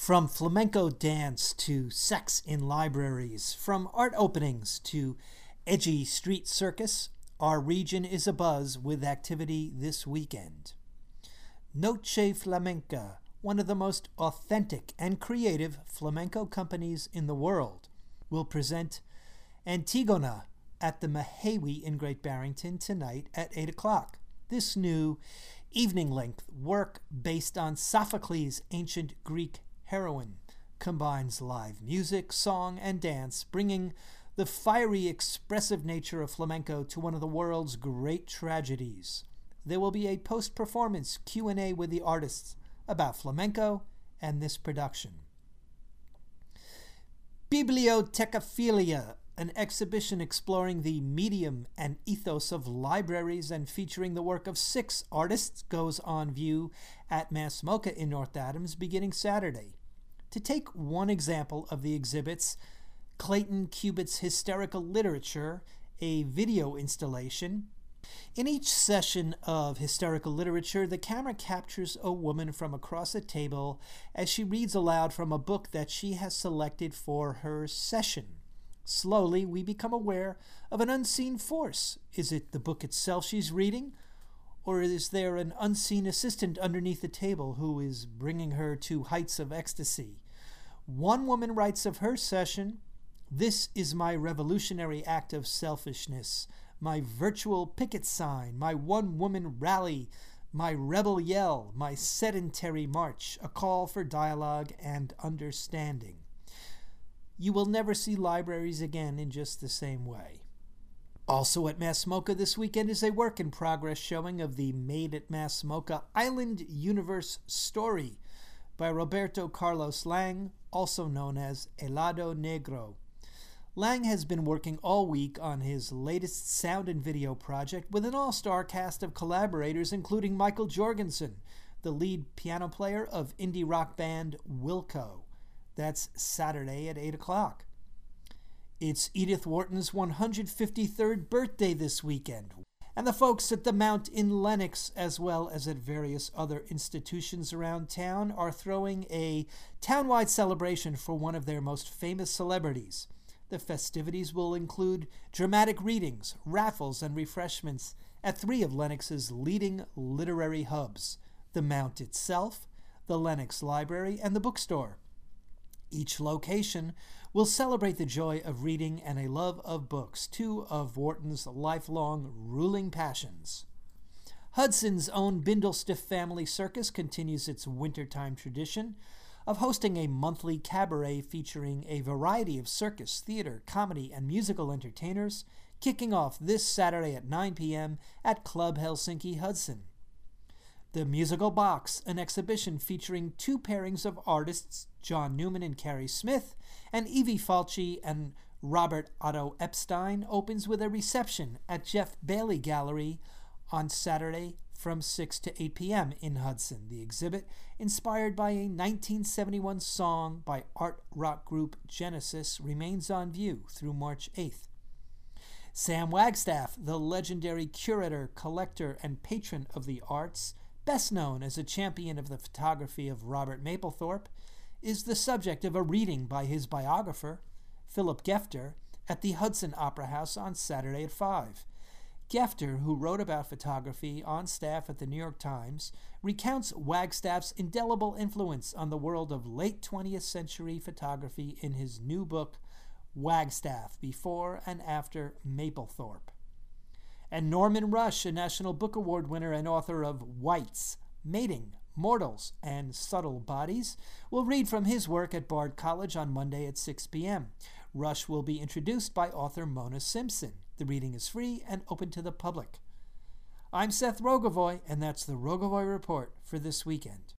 From flamenco dance to sex in libraries, from art openings to edgy street circus, our region is abuzz with activity this weekend. Noche Flamenca, one of the most authentic and creative flamenco companies in the world, will present Antigona at the Mahawi in Great Barrington tonight at 8 o'clock. This new evening-length work based on Sophocles' ancient Greek heroine combines live music, song, and dance, bringing the fiery, expressive nature of flamenco to one of the world's great tragedies. There will be a post-performance Q&A with the artists about flamenco and this production. Bibliotecaphilia, an exhibition exploring the medium and ethos of libraries and featuring the work of 6 artists, goes on view at Mass MoCA in North Adams beginning Saturday. To take one example of the exhibits, Clayton Cubitt's Hysterical Literature, a video installation. In each session of Hysterical Literature, the camera captures a woman from across a table as she reads aloud from a book that she has selected for her session. Slowly, we become aware of an unseen force. Is it the book itself she's reading? Or is there an unseen assistant underneath the table who is bringing her to heights of ecstasy? One woman writes of her session, "This is my revolutionary act of selfishness, my virtual picket sign, my one-woman rally, my rebel yell, my sedentary march, a call for dialogue and understanding." You will never see libraries again in just the same way. Also at Mass MoCA this weekend is a work-in-progress showing of the Made at Mass MoCA Island Universe Story by Roberto Carlos Lang, also known as Helado Negro. Lang has been working all week on his latest sound and video project with an all-star cast of collaborators including Michael Jorgensen, the lead piano player of indie rock band Wilco. That's Saturday at 8 o'clock. It's Edith Wharton's 153rd birthday this weekend, and the folks at the Mount in Lenox, as well as at various other institutions around town, are throwing a townwide celebration for one of their most famous celebrities. The festivities will include dramatic readings, raffles, and refreshments at 3 of Lenox's leading literary hubs, the Mount itself, the Lenox Library, and the bookstore. Each location will celebrate the joy of reading and a love of books, 2 of Wharton's lifelong ruling passions. Hudson's own Bindlestiff Family Circus continues its wintertime tradition of hosting a monthly cabaret featuring a variety of circus, theater, comedy, and musical entertainers, kicking off this Saturday at 9 p.m. at Club Helsinki Hudson. The Musical Box, an exhibition featuring 2 pairings of artists, John Newman and Carrie Smith, and Evie Falchi and Robert Otto Epstein, opens with a reception at Jeff Bailey Gallery on Saturday from 6 to 8 p.m. in Hudson. The exhibit, inspired by a 1971 song by art rock group Genesis, remains on view through March 8th. Sam Wagstaff, the legendary curator, collector, and patron of the arts, best known as a champion of the photography of Robert Mapplethorpe, is the subject of a reading by his biographer, Philip Gefter, at the Hudson Opera House on Saturday at 5. Gefter, who wrote about photography on staff at the New York Times, recounts Wagstaff's indelible influence on the world of late 20th century photography in his new book, Wagstaff, Before and After Mapplethorpe. And Norman Rush, a National Book Award winner and author of Whites, Mating, Mortals, and Subtle Bodies, will read from his work at Bard College on Monday at 6 p.m. Rush will be introduced by author Mona Simpson. The reading is free and open to the public. I'm Seth Rogovoy, and that's the Rogovoy Report for this weekend.